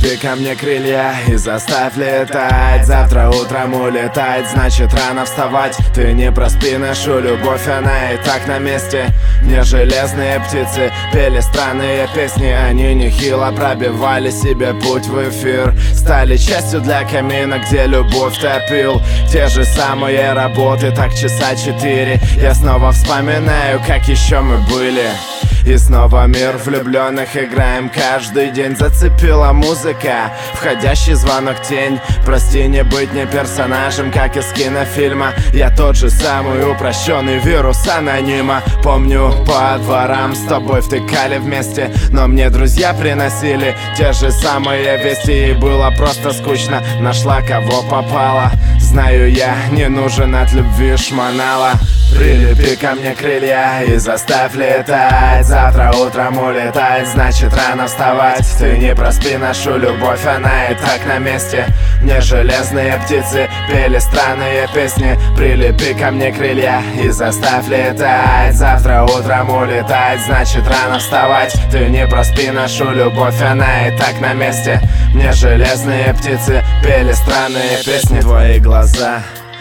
Прилепи ко мне крылья и заставь летать. Завтра утром улетать, значит рано вставать. Ты не проспи нашу любовь, она и так на месте. Мне железные птицы пели странные песни. Они нехило пробивали себе путь в эфир. Стали частью для камина, где любовь топил. Те же самые работы, так часа 4. Я снова вспоминаю, как еще мы были. И снова мир влюбленных играем каждый день. Зацепила музыка, входящий звонок тень. Прости, не быть не персонажем, как из кинофильма. Я тот же самый упрощенный вирус анонима. Помню, по дворам с тобой втыкали вместе, но мне друзья приносили те же самые вести. И было просто скучно, нашла кого попало. Знаю, я не нужен от любви шмонала. Прилепи ко мне крылья и заставь летать. Завтра утром улетать, значит рано вставать. Ты не проспи нашу любовь, она и так на месте. Мне железные птицы пели странные песни. Прилепи ко мне крылья и заставь летать. Завтра утром улетать, значит рано вставать. Ты не проспи нашу любовь, она и так на месте. Мне железные птицы пели странные песни. Твои глаза,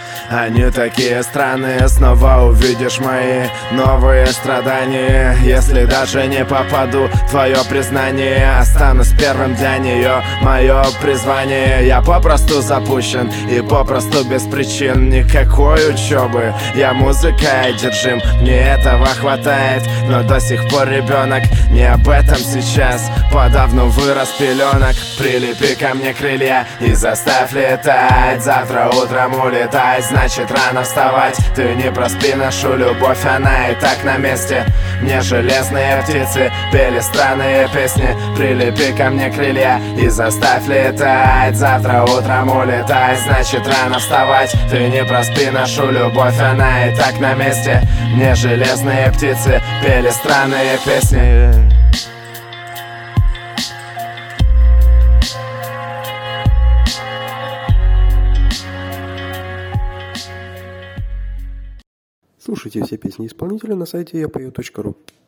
они такие странные, снова увидишь мои новые страдания. Если даже не попаду в твое признание, останусь первым для нее, мое призвание. Я попросту запущен и попросту без причин. Никакой учебы, я музыкой одержим, мне этого хватает. Но до сих пор ребенок, не об этом сейчас. Подавно вырос пеленок. Прилепи ко мне крылья и заставь летать. Завтра утром улетать, значит рано вставать. Ты не проспи нашу любовь, она и так на месте. Мне железные птицы пели странные песни. Прилепи ко мне крылья и заставь летать. Завтра утром улетать, значит рано вставать. Ты не проспи нашу любовь, она и так на месте. Мне железные птицы пели странные песни. Слушайте все песни исполнителя на сайте yapою.ru.